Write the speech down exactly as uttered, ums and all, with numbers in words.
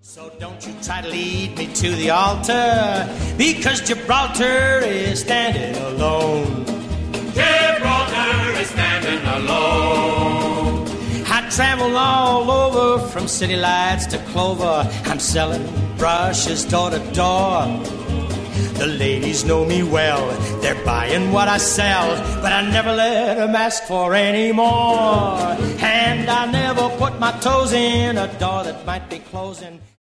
So don't you try to lead me to the altar, because Gibraltar is standing alone. Gibraltar is standing alone. I travel all over from city lights to Clover. I'm selling brushes door to door. The ladies know me well, they're buying what I sell, but I never let them ask for any more. And I never put my toes in a door that might be closing.